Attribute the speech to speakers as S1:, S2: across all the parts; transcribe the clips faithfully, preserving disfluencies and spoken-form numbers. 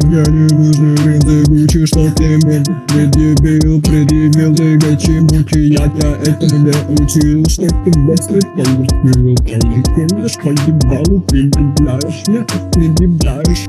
S1: Я не нужен рынок, учи, что ты мне предъявил, предъявил ты почему-то я тебя этому не учил, что ты быстро получил, получил, поебал, предъявляешь, нет, предъявляешь.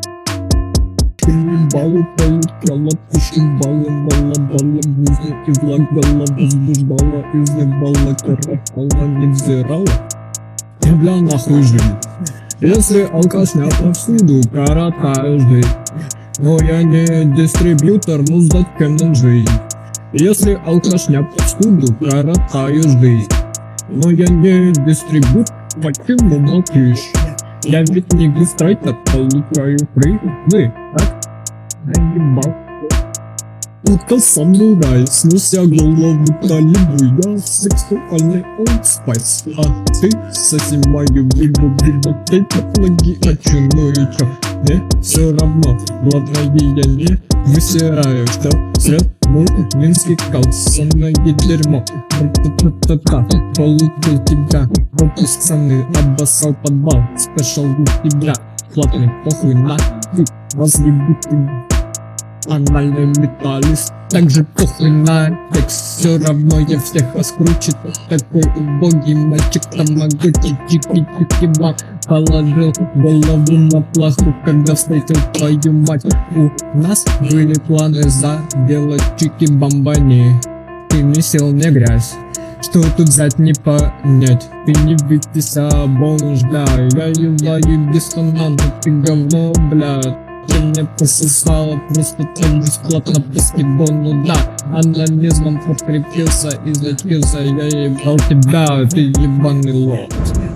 S1: Баллы полетела, пошибала, мало балла, музыка излагала, возбуждала, изъебала, коротала, не взирала. И бля нахуй жизнь. Если алкаш не повсюду, коротаю жизнь. Но я не дистрибьютор, ну сдать кому жизнь. Если алкаш не повсюду, коротаю жизнь. Но я не дистрибьютор, почему молчишь? Я ведь не гистрайтер, получаю прибыль, так? Наебал. Утка самурай, снуся голову талибу. Я сексуальный Old Spice, а ты сосимаю вибу, вибу. Это плагиачу, ну и чё? Мне все равно, главное я не высираю, что свет мой минский кал, сонное дерьмо. Та-та-та-та, получил тебя, пацаны, обоссал подвал, спешл у тебя, платный похуй на ты, разъебу тебя. Анальный металлист, также похуй на текст, все равно я всех раскручу. Такой убогий мальчик, тамагочи, чики-чики-ба. Положил голову на плаху, когда встретил твою мать. У нас были планы заделать чики-бомбани. Ты не сел, не грязь, что тут взять не понять. Ты не витися, бомж, бля. Я юлаю диссонант, ты говно, блядь. Ты мне пососала просто так бесплатно баскетбол, ну да. Анализмом подкрепился и зачился, я ебал тебя, ты ебаный лох.